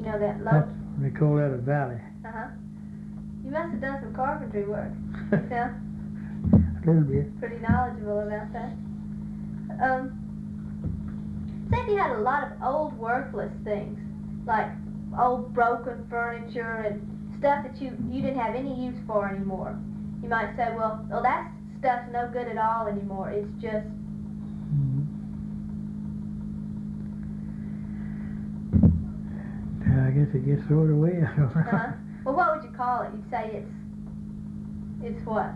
You know that low... They call that a valley. Uh-huh. You must have done some carpentry work. Yeah. A little bit. Pretty knowledgeable about that. Say if you had a lot of old worthless things, like old broken furniture and stuff that you didn't have any use for anymore. You might say, well, that stuff's no good at all anymore. It's just... I guess it gets thrown away. I don't know. Uh-huh. Well, what would you call it? You'd say it's what?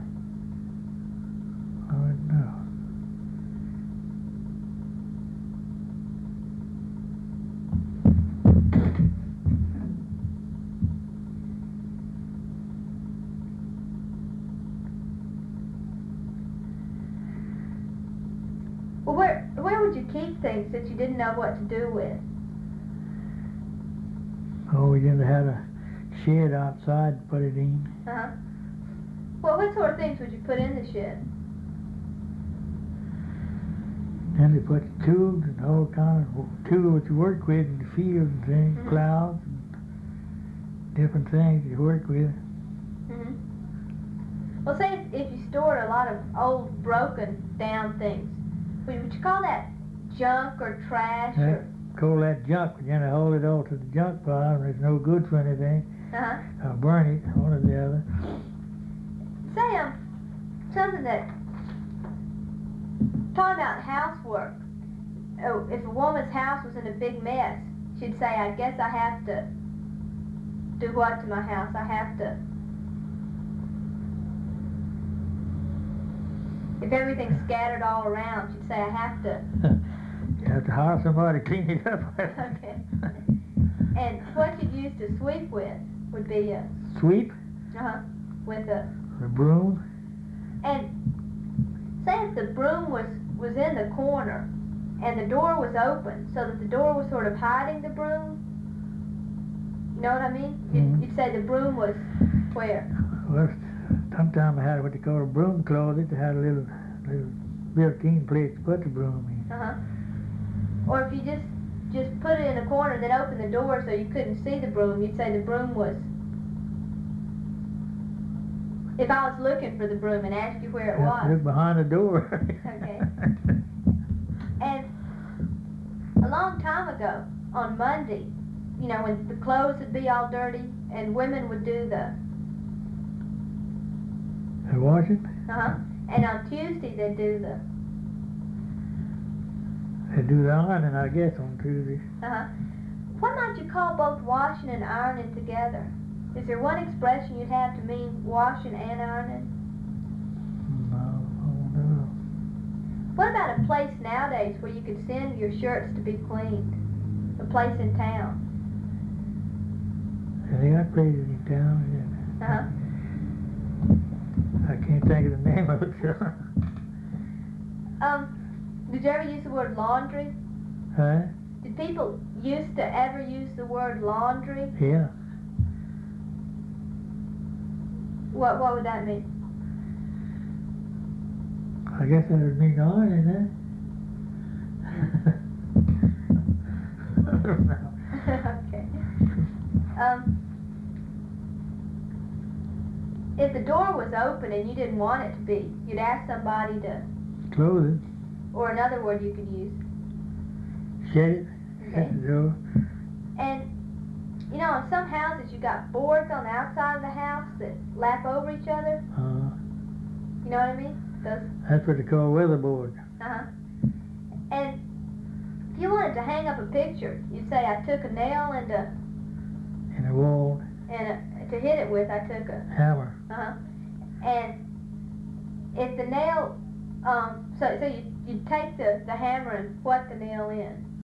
I don't know. Well, where would you keep things that you didn't know what to do with? Oh, we didn't have a shed outside to put it in. Uh-huh. Well, what sort of things would you put in the shed? Then they put tools and all kind of tools to work with in the field and things, Mm-hmm. plows and different things you work with. Mm-hmm. Well, say if you stored a lot of old, broken down things, would you call that junk or trash? Yeah. Or... Call that junk, but then I haul it all to the junk pile and it's no good for anything. Uh-huh. I'll burn it, one or the other. Say, something that, talking about housework. Oh, if a woman's house was in a big mess, she'd say, I guess I have to do what to my house? I have to, if everything's scattered all around, she'd say, I have to. You have to hire somebody to clean it up. Okay. And what you'd use to sweep with would be a... Sweep? Uh-huh. With a... The broom? And say if the broom was in the corner and the door was open, so that the door was sort of hiding the broom. You know what I mean? Mm-hmm. You'd say the broom was where? Well, sometimes I had what they call a broom closet. They had a little built-in place to put the broom in. Uh-huh. Or if you just put it in a corner, then open the door so you couldn't see the broom, you'd say the broom was... If I was looking for the broom and asked you where it was. Look behind the door. Okay. And a long time ago, on Monday, you know, when the clothes would be all dirty and women would do the... The washing? Uh-huh. And on Tuesday they'd do the... They do the ironing, I guess, on Tuesday. Uh-huh. What might you call both washing and ironing together? Is there one expression you'd have to mean washing and ironing? No, I don't know. What about a place nowadays where you could send your shirts to be cleaned? A place in town? Yeah, they got places in town. Yeah. Uh-huh. I can't think of the name of it, sure. Did you ever use the word laundry? Huh? Did people used to ever use the word laundry? Yeah. What would that mean? I guess that would mean ironing, huh? I don't know. Okay. If the door was open and you didn't want it to be, you'd ask somebody to... Clothing. Or another word you could use. Shut it. Okay. Shut the door. And, you know, in some houses you got boards on the outside of the house that lap over each other. You know what I mean? Those. That's what they call weatherboard. Uh-huh. And if you wanted to hang up a picture, you'd say, I took a nail and In a wall. to hit it with, I took a... Hammer. Uh-huh. And if the nail, so you'd take the hammer and what the nail in.